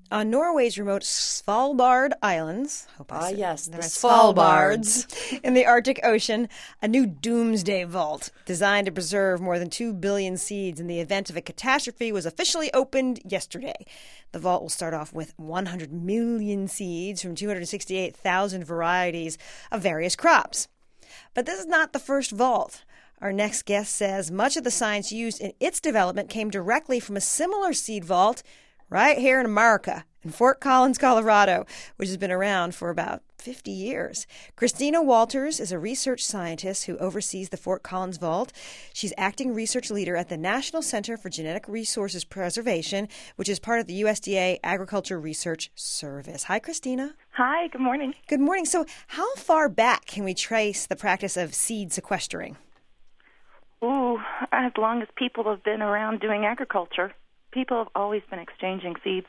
On Norway's remote Svalbard Islands, yes, the Svalbards, in the Arctic Ocean, a new doomsday vault designed to preserve more than 2 billion seeds in the event of a catastrophe was officially opened yesterday. The vault will start off with 100 million seeds from 268,000 varieties of various crops. But this is not the first vault. Our next guest says much of the science used in its development came directly from a similar seed vault right here in America, in Fort Collins, Colorado, which has been around for about 50 years. Christina Walters is a research scientist who oversees the Fort Collins Vault. She's acting research leader at the National Center for Genetic Resources Preservation, which is part of the USDA Agriculture Research Service. Hi, Christina. Hi, good morning. Good morning. So how far back can we trace the practice of seed sequestering? Ooh, as long as people have been around doing agriculture. People have always been exchanging seeds.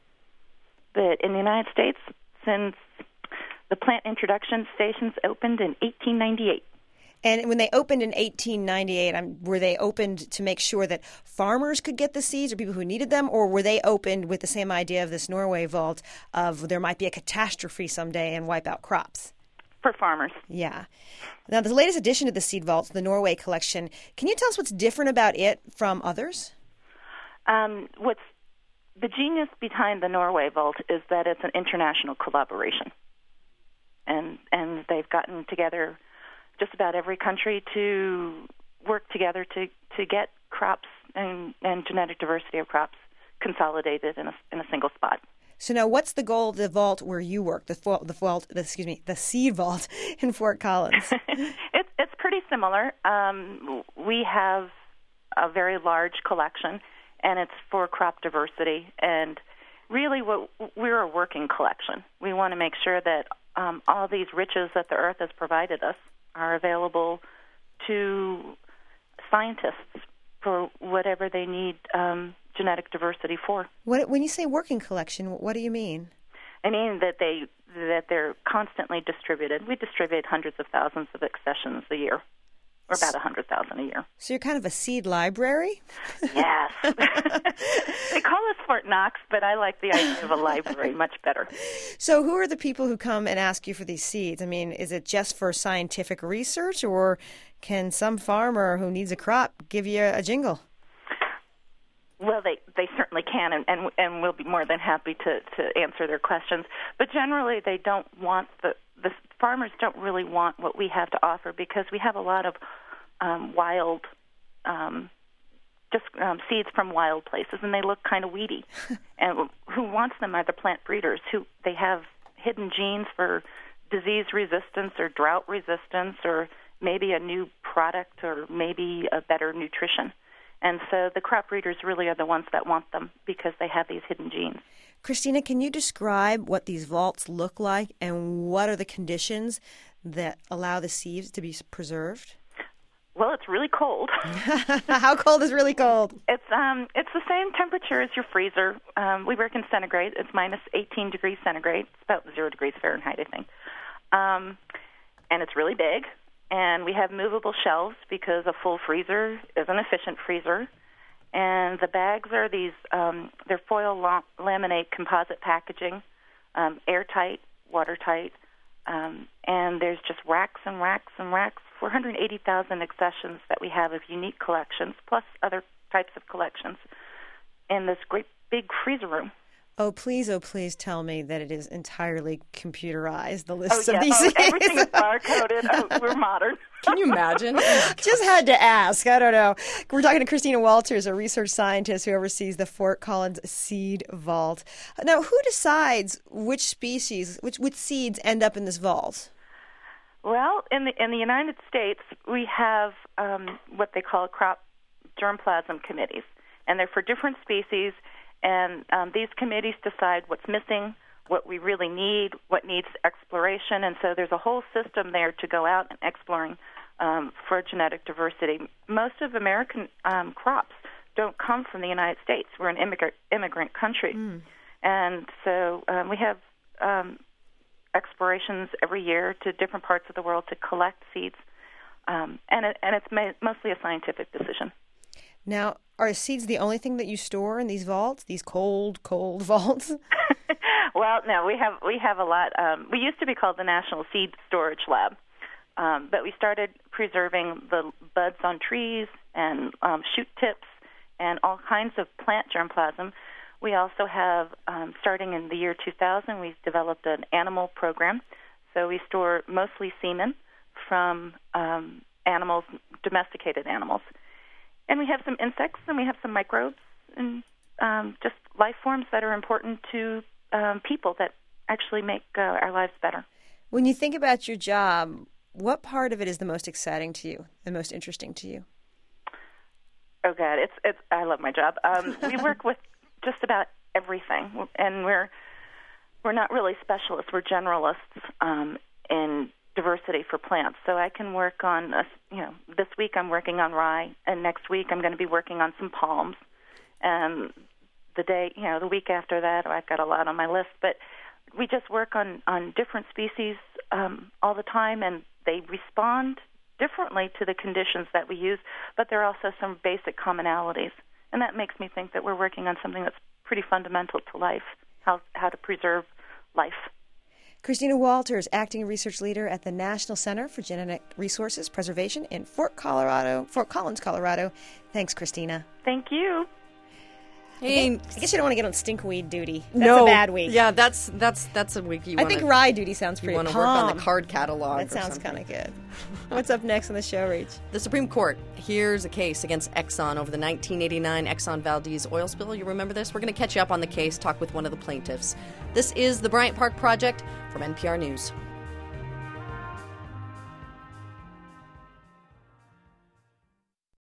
But in the United States, since the plant introduction stations opened in 1898. And when they opened in 1898, were they opened to make sure that farmers could get the seeds or people who needed them, or were they opened with the same idea of this Norway vault of there might be a catastrophe someday and wipe out crops? For farmers. Yeah. Now, the latest addition to the seed vaults, the Norway collection, can you tell us what's different about it from others? What's the genius behind the Norway Vault is that it's an international collaboration, and they've gotten together just about every country to work together to get crops and genetic diversity of crops consolidated in a single spot. So now, what's the goal of the vault where you work? The seed vault in Fort Collins. It's pretty similar. We have a very large collection. And it's for crop diversity. And really, we're a working collection. We want to make sure that all these riches that the earth has provided us are available to scientists for whatever they need genetic diversity for. When you say working collection, what do you mean? I mean that they're constantly distributed. We distribute hundreds of thousands of accessions a year. Or about 100,000 a year. So you're kind of a seed library? Yes. They call us Fort Knox, but I like the idea of a library much better. So who are the people who come and ask you for these seeds? I mean, is it just for scientific research, or can some farmer who needs a crop give you a jingle? Well, they certainly can, and we'll be more than happy to answer their questions. But generally, they don't want the farmers don't really want what we have to offer because we have a lot of wild, seeds from wild places, and they look kind of weedy. And who wants them are the plant breeders who they have hidden genes for disease resistance or drought resistance or maybe a new product or maybe a better nutrition. And so the crop breeders really are the ones that want them because they have these hidden genes. Christina, can you describe what these vaults look like and what are the conditions that allow the seeds to be preserved? Well, it's really cold. How cold is really cold? It's the same temperature as your freezer. We work in centigrade. It's minus 18 degrees centigrade. It's about 0 degrees Fahrenheit, I think. And it's really big. And we have movable shelves because a full freezer is an efficient freezer. And the bags are these, they're foil laminate composite packaging, airtight, watertight, and there's just racks and racks and racks, 480,000 accessions that we have of unique collections, plus other types of collections, in this great big freezer room. Oh, please tell me that it is entirely computerized, the list of these things. Everything is bar-coded. We're modern. Can you imagine? Just had to ask. I don't know. We're talking to Christina Walters, a research scientist who oversees the Fort Collins Seed Vault. Now, who decides which species, which seeds end up in this vault? Well, in the United States, we have what they call crop germplasm committees, and they're for different species. And these committees decide what's missing, what we really need, what needs exploration. And so there's a whole system there to go out and exploring for genetic diversity. Most of American crops don't come from the United States. We're an immigrant country. And so we have explorations every year to different parts of the world to collect seeds. And it's mostly a scientific decision. Now, are seeds the only thing that you store in these vaults, these cold vaults? Well, no, we have a lot. We used to be called the National Seed Storage Lab, but we started preserving the buds on trees and shoot tips and all kinds of plant germplasm. We also have, starting in the year 2000, we've developed an animal program. So we store mostly semen from animals, domesticated animals. And we have some insects and we have some microbes and just life forms that are important to people that actually make our lives better. When you think about your job, what part of it is the most exciting to you, the most interesting to you? Oh God, it's I love my job. We work with just about everything, and we're not really specialists. We're generalists in diversity for plants. So I can work on this week I'm working on rye, and next week I'm going to be working on some palms, and the week after that I've got a lot on my list. But we just work on different species all the time, and they respond differently to the conditions that we use, but there are also some basic commonalities. And that makes me think that we're working on something that's pretty fundamental to life, how to preserve life. Christina Walters, Acting Research Leader at the National Center for Genetic Resources Preservation in Fort Collins, Colorado. Thanks, Christina. Thank you. I guess you don't want to get on stinkweed duty. That's No. a bad week. Yeah, that's a week you I want think rye duty sounds you pretty want to work on the calm. card catalog. That sounds kind of good. What's up next on the show, Rach? The Supreme Court hears a case against Exxon over the 1989 Exxon Valdez oil spill. You remember this? We're going to catch you up on the case, talk with one of the plaintiffs. This is the Bryant Park Project from NPR News.